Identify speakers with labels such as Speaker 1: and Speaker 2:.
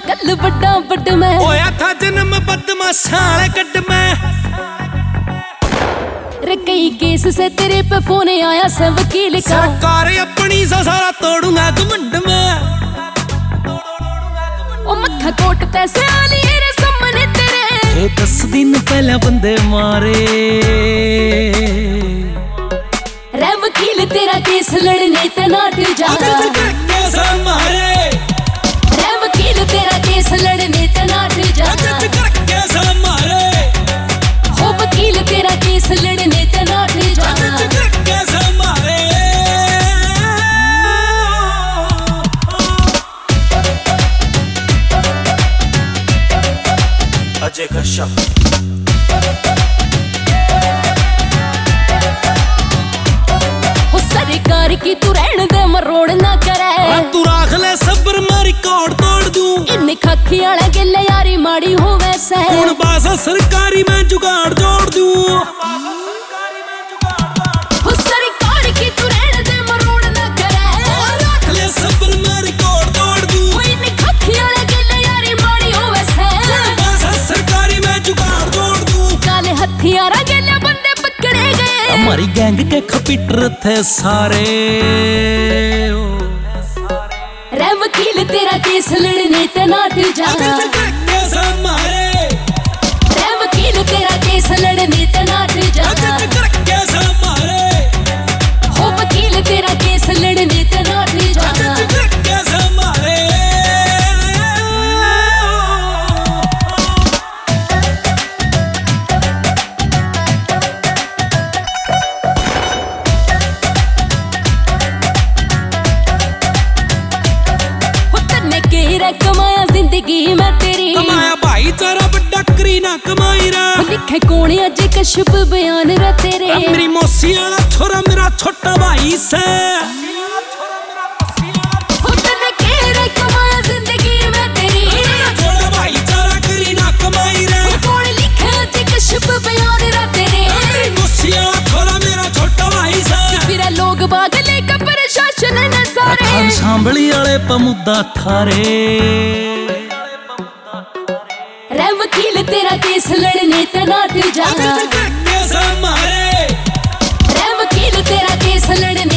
Speaker 1: कल बड़ा बड मैं
Speaker 2: होया था जन्म बदमाशां वाले गड्ड मैं।
Speaker 1: रे कई केस से तेरे पे फोन आया से वकील का,
Speaker 2: सरकार अपनी सा सारा तोड़ूंगा घमंड में।
Speaker 1: ओ मक्खा कोट पैसे आली रे सामने तेरे,
Speaker 2: 10 दिन पहले बंदे मारे।
Speaker 1: रे वकील तेरा केस लड़ने ते नाट जाना,
Speaker 2: मारे
Speaker 1: रे वकील तेरा केस लड़ने ते नाट जाना,
Speaker 2: मारे
Speaker 1: हो वकील तेरा केस लड़ने ते नाट जाना।
Speaker 2: मारे अजय कश्यप
Speaker 1: सरकार की तू रहन दे मरोड़ ना करे,
Speaker 2: तू राख ले सबर मैं रिकॉर्ड तोड़ दूं।
Speaker 1: इन खाखी वाला गिले यारी माड़ी हो वैसे,
Speaker 2: कौन बासा सरकारी मैं जुगाड़ जोड़ दूं।
Speaker 1: हो सरकार की तू रहन दे मरोड़ ना करे,
Speaker 2: राख ले सबर मैं रिकॉर्ड तोड़ दूं।
Speaker 1: इन खाखी वाला गिले यारी माड़ी हो वैसे,
Speaker 2: बासा सरकारी मैं जुगाड़ जोड़ दूं।
Speaker 1: काले हथियारा गिले बंदे पकड़े गए,
Speaker 2: हमारी गैंग के खपीटर थे सारे।
Speaker 1: रे वकील तेरा केस लड़ने ते नाट जाना,
Speaker 2: मारे
Speaker 1: रे वकील तेरा केस लड़ने ते नाट जाना,
Speaker 2: मारे
Speaker 1: हो वकील तेरा केस लड़ने ते नाट जाना।
Speaker 2: मारे
Speaker 1: कमाया जिंदगी में तेरी,
Speaker 2: कमाया भाईचारा बड़ा करीना कमाई रा।
Speaker 1: लिखे कौन अजय कश्यप बयान रा तेरे,
Speaker 2: मेरी मौसी वाला छोरा मेरा छोटा भाई से।
Speaker 1: कमाया जिंदगी में तेरी,
Speaker 2: छोटा भाईचारा करीना कमाई रा।
Speaker 1: कौन लिखे अजय कश्यप बयान रा तेरे,
Speaker 2: मेरी मौसी वाला छोरा मेरा छोटा भाई से।
Speaker 1: फिर लोग बाग लेकर प्रशासन ने सारे,
Speaker 2: खान सांभली वाले पमुद्दा थारे।
Speaker 1: रे वकील तेरा केस लड़ने ते नाट जाना,
Speaker 2: मारे
Speaker 1: रे वकील तेरा केस लड़ने